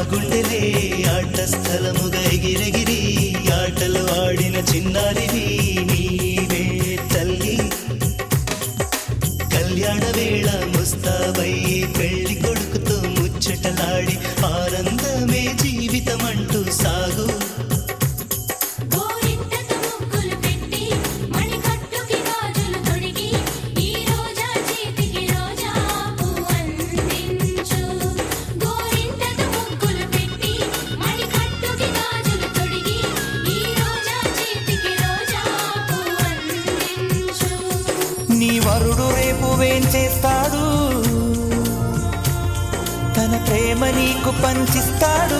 గుండెలే ఆట స్థలముగా ఎగిరెగిరి ఆటలు ఆడిన చిన్నారివి నీవే తల్లి. కళ్యాణ వేళ ముస్తాబై పెళ్లి కొడుకుతో ముచ్చటలాడి ఆనందమే జీవితం అంటూ సాగు. నీ వరుడు రేపు వేంచేస్తాడు, తన ప్రేమ నీకు పంచిస్తాడు.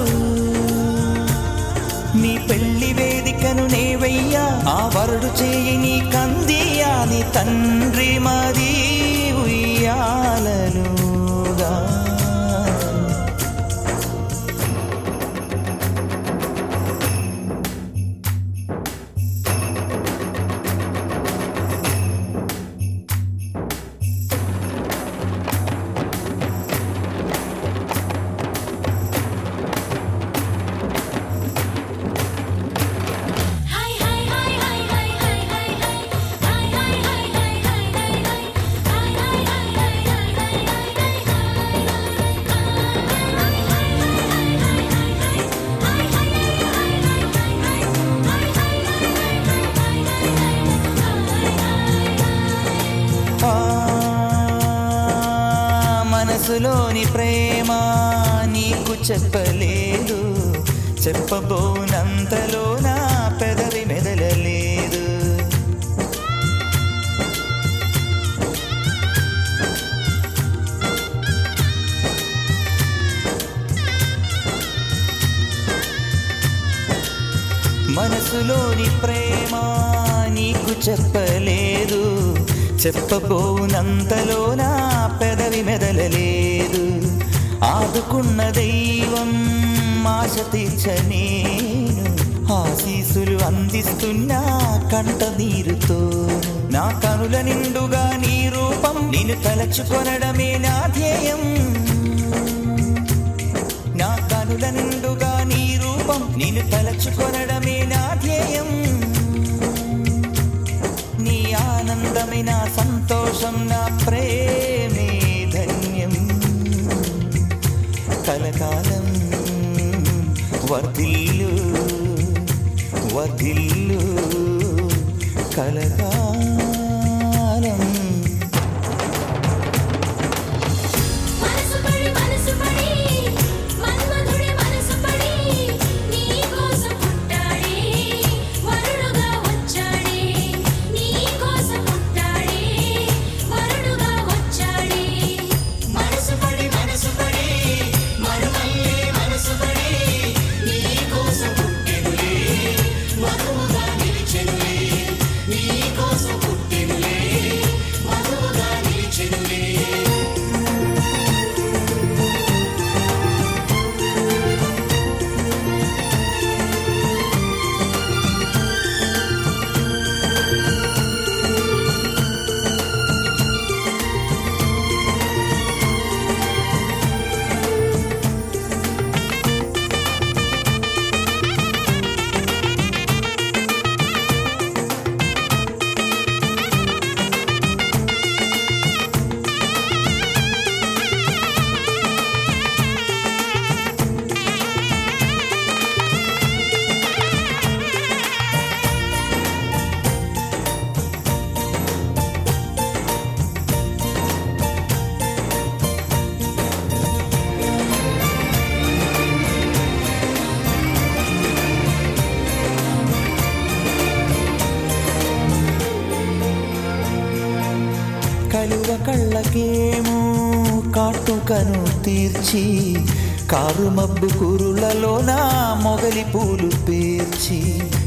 నీ పెళ్లి వేదికను నేవయ్యా, ఆ వరుడు చేయి నీ కందియా. నీ తండ్రి మాది ఉయ్యాలలుగా. మనసులోని ప్రేమ నీకు చెప్పలేదు, చెప్పబోనంతలో నా పెదవి మెదలలేదు. మనసులోని ప్రేమ నీకు చెప్పలేదు, చెప్పబోనంతలో నా పెదవి మెదలలేదు. ఆదుకున్న దైవం ఆశ తీర్చ నేను, ఆశీసులు అందిస్తున్నా కంట నీరుతో. నా కనుల నిండుగా నీ రూపం, నిన్ను తలచుకొనడమే నా ధ్యేయం. నా కనుల నిండుగా నీ రూపం, నిన్ను తలచుకొనడమే నా ధ్యేయం. నీ ఆనందమే నా సంతోషం, నా ప్రేమే ధన్యం. కలకాలం వర్ధిల్లు వర్ధిల్లు కలకాలం. కలువ కళ్ళకేమో కాటుకను తీర్చి, కారు మబ్బు కురులలో నా మొగలి పూలు పేర్చి.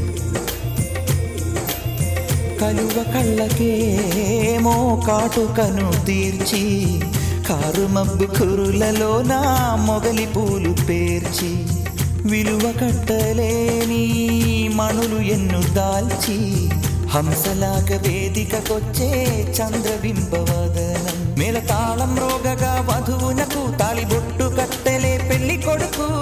కలువ కళ్ళకేమో కాటుకను తీర్చి, కారు మబ్బు కురులలో నా మొగలి పూలు పేర్చి. విలువ కట్టలేని మణులు ఎన్ను దాల్చి, హంసలాగ వేదికకొచ్చే చంద్రబింబవదనం. మేళతాళం రోగగా వధువునకు తాళిబొట్టు కట్టెలే పెళ్లి కొడుకు.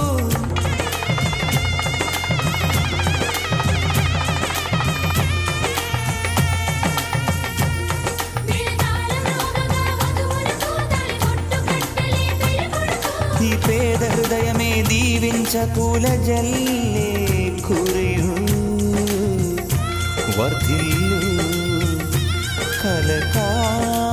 ఈ పేద హృదయమే దీవించ పూల జల్లే కురియు వర్ధిల్లు కలకాలం.